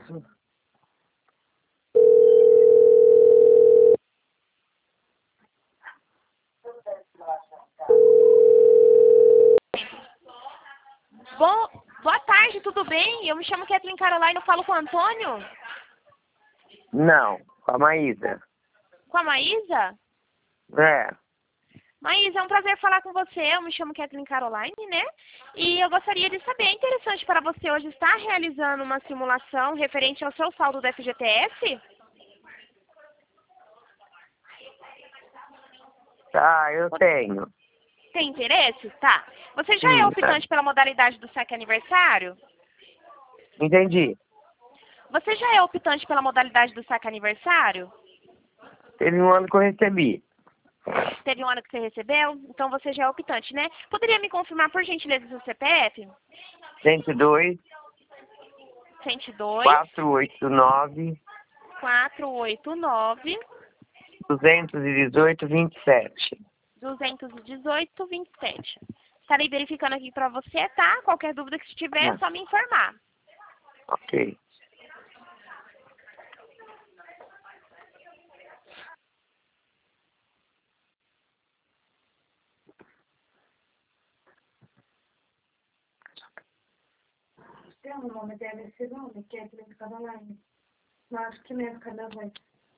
isso. Boa tarde, tudo bem? Eu me chamo Kathleen Caroline, eu falo com o Antônio? Não, com a Maísa. Com a Maísa? É. Maísa, é um prazer falar com você. Eu me chamo Kathleen Caroline, né? E eu gostaria de saber, é interessante para você hoje estar realizando uma simulação referente ao seu saldo do FGTS? Tá, eu tenho. Tem interesse? Tá. Você já é Sim, tá. optante pela modalidade do saque aniversário? Entendi. Você já é optante pela modalidade do saque aniversário? Teve um ano que eu recebi. Teve um ano que você recebeu? Então você já é optante, né? Poderia me confirmar, por gentileza, o seu CPF? 102 102 489 489 218 27. 218 27. Estarei verificando aqui para você, tá? Qualquer dúvida que tiver, é só me informar. Ok. Tem um nome, deve ser nome, que é Kathleen Caroline. Mas acho que não é cada vez.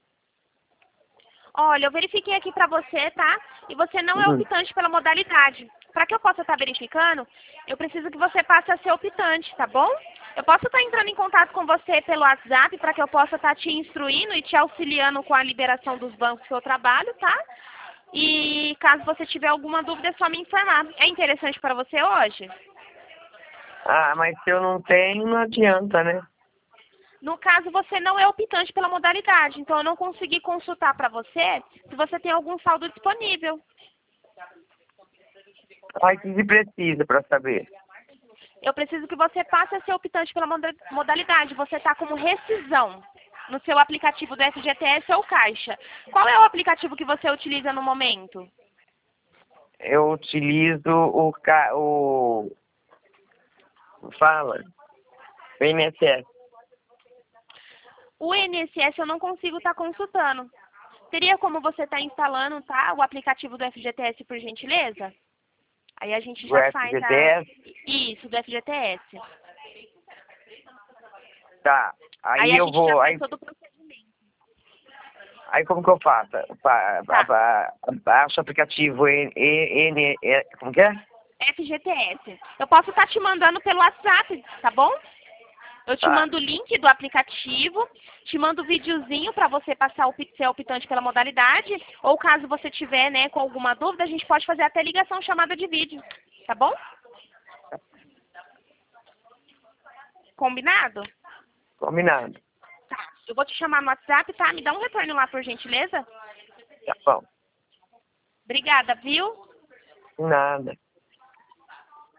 Olha, eu verifiquei aqui para você, tá? E você não é optante pela modalidade. Para que eu possa estar verificando, eu preciso que você passe a ser optante, tá bom? Eu posso estar entrando em contato com você pelo WhatsApp para que eu possa estar te instruindo e te auxiliando com a liberação dos bancos que eu trabalho, tá? E caso você tiver alguma dúvida, é só me informar. É interessante para você hoje? Ah, mas se eu não tenho, não adianta, né? No caso, você não é optante pela modalidade, então eu não consegui consultar para você se você tem algum saldo disponível. Ai, que se precisa para saber. Eu preciso que você passe a ser optante pela modalidade. Você está como rescisão no seu aplicativo do FGTS ou Caixa. Qual é o aplicativo que você utiliza no momento? Eu utilizo o fala, o INSS. O INSS eu não consigo estar consultando. Teria como você estar instalando, tá, o aplicativo do FGTS, por gentileza? Aí a gente O já faz FGTS. Isso, do FGTS. Tá. Aí Aí a eu gente já vou. faz todo o procedimento. Aí como que eu faço? Tá. Baixo o aplicativo como que é? FGTS. Eu posso estar te mandando pelo WhatsApp, tá bom? Eu te Tá. mando o link do aplicativo, te mando o videozinho para você passar ser optante pela modalidade, ou caso você tiver, né, com alguma dúvida, a gente pode fazer até ligação chamada de vídeo, tá bom? Combinado? Combinado. Tá. Eu vou te chamar no WhatsApp, tá? Me dá um retorno lá, por gentileza. Tá bom. Obrigada, viu? Nada.